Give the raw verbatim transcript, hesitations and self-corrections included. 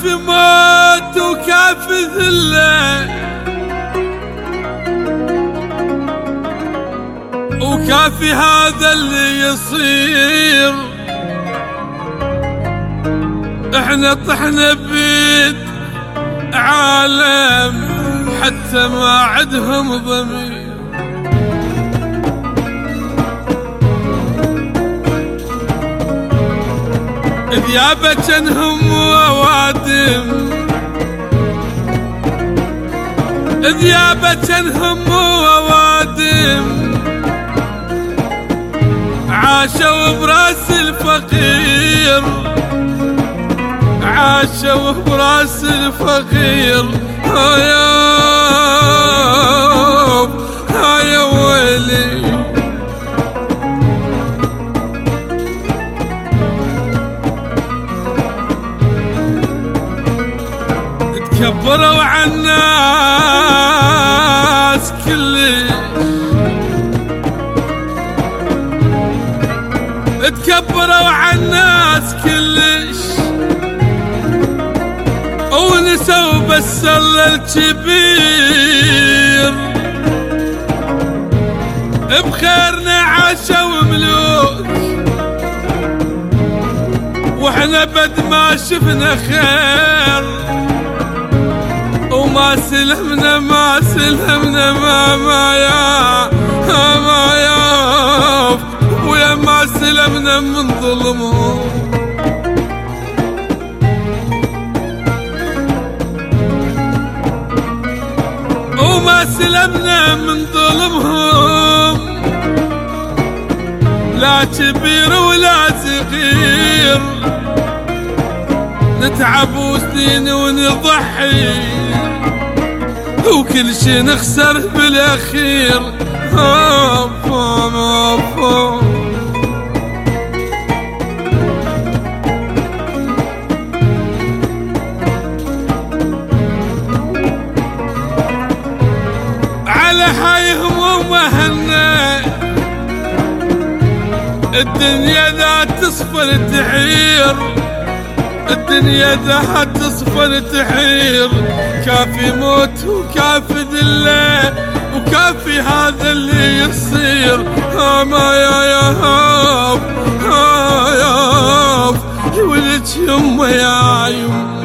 كافي موت وكافي ذله وكافي هذا اللي يصير. احنا طحنا بيد عالم حتى ما عدهم ضمير. ذيابة جنهم ووادم، ذيابة جنهم ووادم، عاشوا براس الفقير، عاشوا براس الفقير. هيا هيا ويلي تكبروا عالناس كلش، تكبروا عالناس كلش، ونسوا بس الله الكبير. بخيرنا عاشوا ملوك واحنا بد ما شفنا خير، وما سلمنا ما سلمنا ما ما يا ما يا ويا ما سلمنا من ظلمهم. وما سلمنا من ظلمهم، لا كبير ولا صغير، نتعب وسنين ونضحي وكل شي نخسر بالاخير. على هاي هموم هنا الدنيا ذات تصفر تحير، الدنيا ذات تصفر تحير. كافي موت وكافي ذله وكافي هذا اللي يصير. ها ما يا يا هاف ها يا هاف ولد يمه يا يمه.